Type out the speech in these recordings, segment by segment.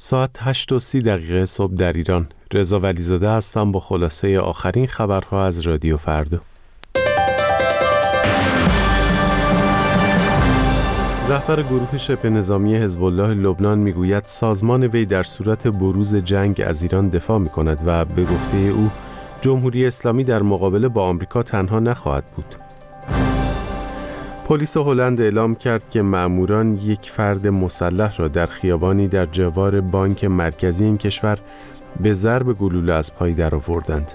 ساعت 8:30 صبح در ایران. رضا ولیزاده هستم با خلاصه آخرین خبرها از رادیو فردا. رهبر گروه شبه نظامی حزب الله لبنان میگوید سازمان وی در صورت بروز جنگ از ایران دفاع میکند و به گفته او جمهوری اسلامی در مقابله با آمریکا تنها نخواهد بود. پلیس هلند اعلام کرد که مأموران یک فرد مسلح را در خیابانی در جوار بانک مرکزی این کشور به ضرب گلوله از پای درآوردند.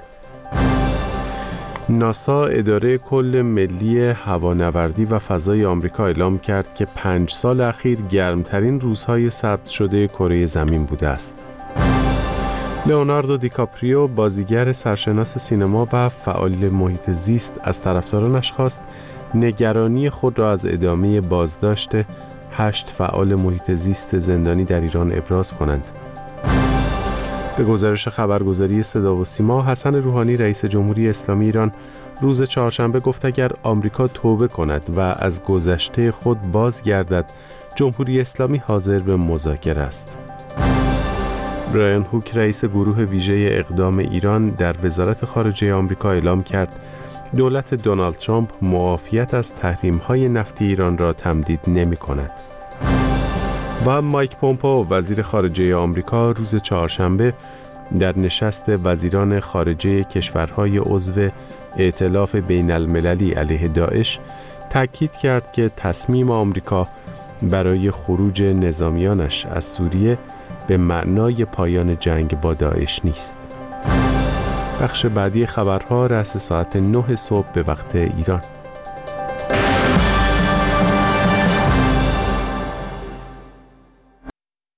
ناسا اداره کل ملی هوانوردی و فضای آمریکا اعلام کرد که 5 سال اخیر گرمترین روزهای ثبت شده کره زمین بوده است. لئوناردو دیکاپریو بازیگر سرشناس سینما و فعال محیط زیست از طرفدارانش خواست نگرانی خود را از ادامه بازداشت 8 فعال محیط زیست زندانی در ایران ابراز کنند. به گزارش خبرگزاری صدا و سیما، حسن روحانی رئیس جمهوری اسلامی ایران روز چهارشنبه گفت اگر آمریکا توبه کند و از گذشته خود بازگردد، جمهوری اسلامی حاضر به مذاکره است. برایان هوک رئیس گروه ویژه اقدام ایران در وزارت خارجه آمریکا اعلام کرد دولت دونالد ترامپ معافیت از تحریم‌های نفتی ایران را تمدید نمی‌کند. و مایک پومپئو وزیر خارجه آمریکا روز چهارشنبه در نشست وزیران خارجه کشورهای عضو ائتلاف بین المللی علیه داعش تاکید کرد که تصمیم آمریکا برای خروج نظامیانش از سوریه به معنای پایان جنگ با داعش نیست. بخش بعدی خبرها رأس ساعت 9 صبح به وقت ایران.